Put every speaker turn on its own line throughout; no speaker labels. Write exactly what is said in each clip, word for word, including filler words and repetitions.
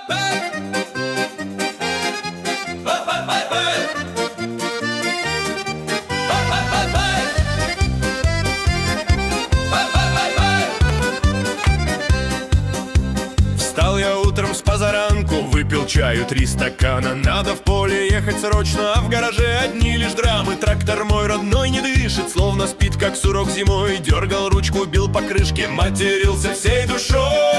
Встал я утром с позаранку, выпил чаю три стакана. Надо в поле ехать срочно, а в гараже одни лишь драмы. Трактор мой родной не дышит, словно спит, как сурок зимой. Дергал ручку, бил по крышке, матерился всей душой.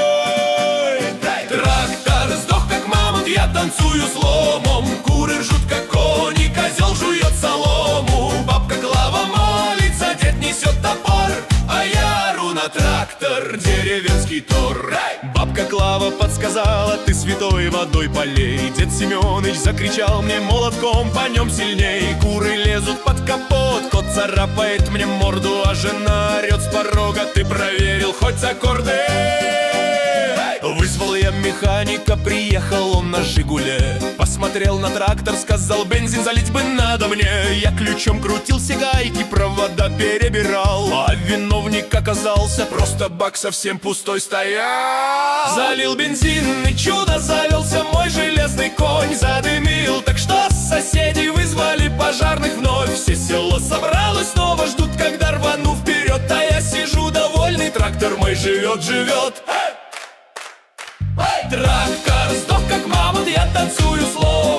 Трактор сдох, как мамонт, я танцую с ломом. Куры ржут, как кони, козел жует солому. Бабка Клава молится, дед несет топор, а я ору на трактор, деревенский тор. Бабка Клава подсказала: ты святой водой полей. Дед Семёныч закричал мне молотком: по нем сильней. Куры лезут под капот, кот царапает мне морду, а жена орет с порога: ты проверил хоть аккорды? Вызвал я механика, приехал он на Жигуле. Посмотрел на трактор, сказал: бензин залить бы надо мне. Я ключом крутил все гайки, провода перебирал, а виновник оказался просто бак совсем пустой стоял. Залил бензин, и чудо, завелся мой железный конь. Задымил так, что соседи вызвали пожарных вновь. Все село собралось, снова ждут, когда рвану вперед. А я сижу довольный, трактор мой живет, живет. Трактор сдох, как мамонт, я танцую с ломом.